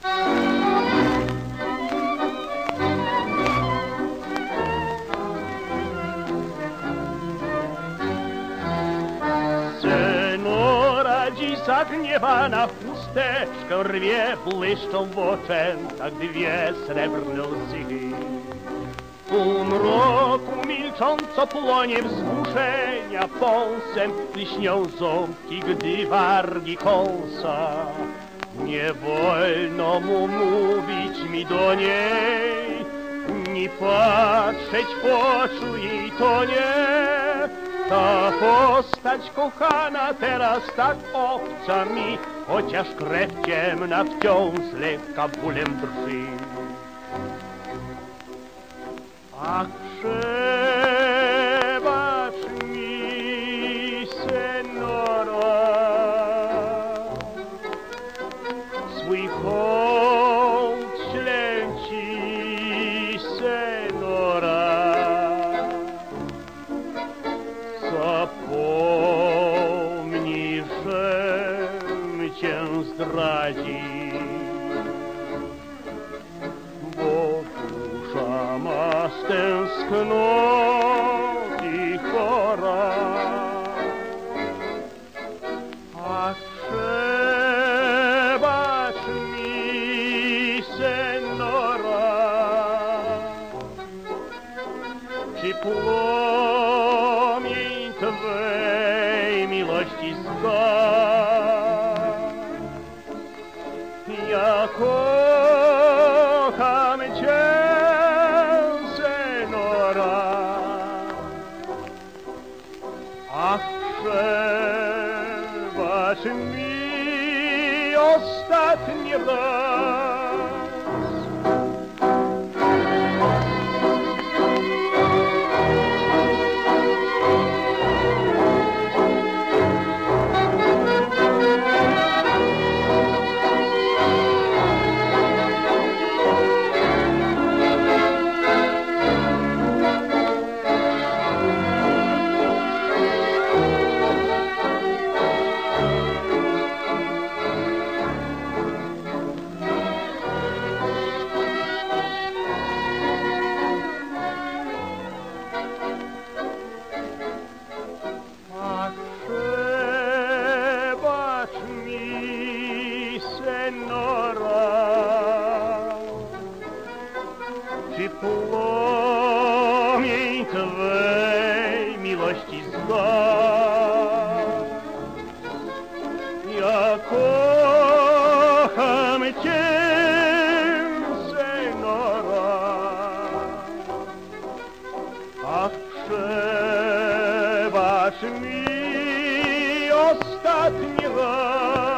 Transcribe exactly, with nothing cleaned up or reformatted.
Senora dziś zagniewana chusteczkę rwie, błyszczą w oczętach dwie srebrne łzy. Półmroku milcząco płonie wzburzenia pąsem, lśnią ząbki, gdy wargi kąsa. Nie wolno mu mówić mi do niej, ni patrzeć w oczu jej to nie. Ta postać kochana teraz tak obca mi, chociaż krew ciemna wciąż lekka bólem drży. Ach, przebacz mi, senora, swój hołd ślę ci, senora. Zapomnij, żem cię zdradził, bo dusza ma z tęsknoty chora. Ach, przebacz mi, senora, czy płomień Twej miłości zgasł? Ja kocham Cię, senora. Ach, przebacz mi ostatni raz. Czy płomień Twej miłości zgasł? Ja kocham Cię, senora. Ach, przebacz mi ostatni raz.